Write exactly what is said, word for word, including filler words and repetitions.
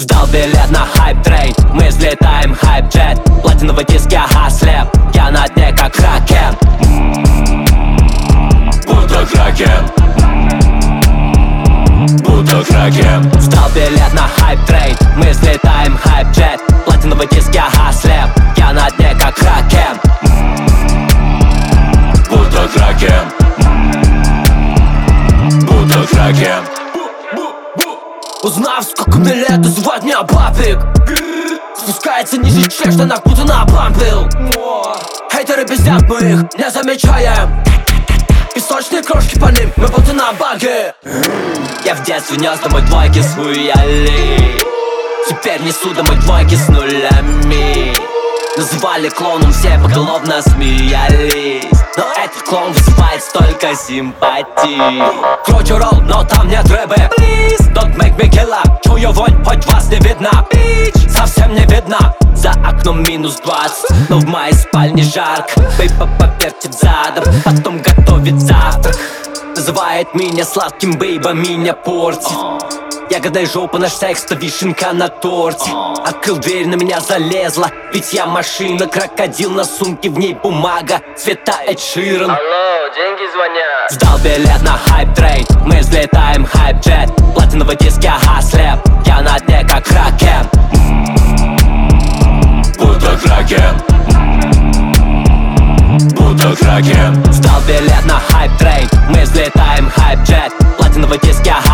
Сдал билет на хайп-трейн, мы взлетаем хайп-джет. Платиновый диск, я хаслеп, я на дне как кракен. Будто кракен, будто кракен. Сдал билет на хайп-трейн, мы взлетаем хайп-джет. Платиновый диск, я хаслеп, я на дне как кракен. Будто кракен, будто кракен. Узнав, сколько мне лет, называют меня папик. Спускается ниже чек, штанах будто набампил. Хейтеры пиздят, мы их не замечаем. Песочные крошки по ним, мы будто на баге. Я в детстве нес домой двойки с хуяли. Теперь несу домой двойки с нулями. Называли клоуном, все поголовно смеялись. Но этот клоун вызывает столько симпатий. Кручу ролл, но там нет рыбы. Please, don't make me kill up. Чую вонь, хоть вас не видно. Bitch, совсем не видно. За окном минус двадцать, но в моей спальне жарко. Бейба повертит задом, потом готовит завтрак. Называет меня сладким, бейба меня портит. Ягодная жопа, наш секс, то вишенка на торте. Открыл дверь, на меня залезла, ведь я машина. Крокодил на сумке, в ней бумага, цвета Эд Ширан. Алло, деньги звонят. Сдал билет на хайп-трейн, мы взлетаем хайп-джет. Платиновый диск, я хаслеп, я на дне как кракен. Будто кракен, будто кракен. Сдал билет на хайп-трейн, мы взлетаем хайп-джет. Платиновый диск, я